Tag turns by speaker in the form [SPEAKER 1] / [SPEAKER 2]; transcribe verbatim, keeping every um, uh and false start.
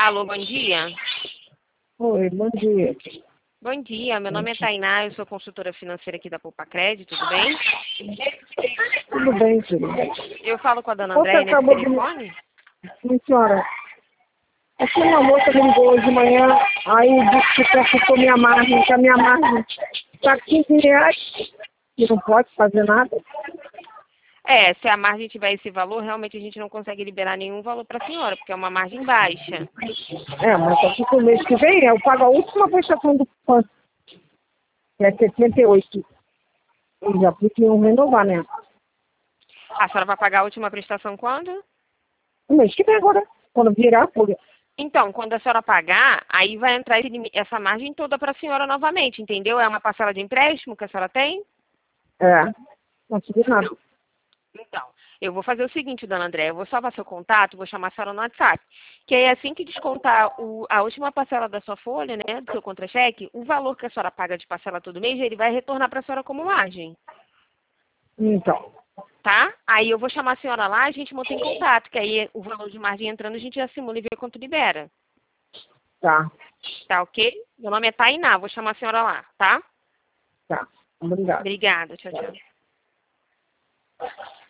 [SPEAKER 1] Alô, bom dia.
[SPEAKER 2] Oi, bom dia.
[SPEAKER 1] Bom dia, meu nome é Tainá, eu sou consultora financeira aqui da Poupa Crédito, tudo bem?
[SPEAKER 2] Tudo bem, filho?
[SPEAKER 1] Eu falo com a dona
[SPEAKER 2] Você
[SPEAKER 1] Andréia nesse
[SPEAKER 2] acabou de...
[SPEAKER 1] telefone?
[SPEAKER 2] Sim, senhora. Aqui uma moça me ligou hoje de manhã, aí disse que consultou minha margem, que a minha margem está quinze reais e não pode fazer nada.
[SPEAKER 1] É, se a margem tiver esse valor, realmente a gente não consegue liberar nenhum valor para a senhora, porque é uma margem baixa.
[SPEAKER 2] É, mas só que pro mês que vem eu pago a última prestação do P A N, que é setenta e oito. E já podiam renovar, né?
[SPEAKER 1] A senhora vai pagar a última prestação quando?
[SPEAKER 2] O mês que vem agora, quando virar a folha.
[SPEAKER 1] Então, quando a senhora pagar, aí vai entrar esse limi- essa margem toda para a senhora novamente, entendeu? É uma parcela de empréstimo que a senhora tem?
[SPEAKER 2] É, não consegui nada.
[SPEAKER 1] Então, eu vou fazer o seguinte, dona Andréia, eu vou salvar seu contato, vou chamar a senhora no WhatsApp, que aí assim que descontar o- a última parcela da sua folha, né, do seu contra-cheque, o valor que a senhora paga de parcela todo mês, ele vai retornar para a senhora como margem,
[SPEAKER 2] Então,
[SPEAKER 1] tá? Aí eu vou chamar a senhora lá, a gente mantém contato, que aí o valor de margem entrando, a gente já simula e vê quanto libera,
[SPEAKER 2] tá,
[SPEAKER 1] tá ok? Meu nome é Tainá, vou chamar a senhora lá, tá?
[SPEAKER 2] tá. Obrigado.
[SPEAKER 1] Obrigada, tchau, tchau.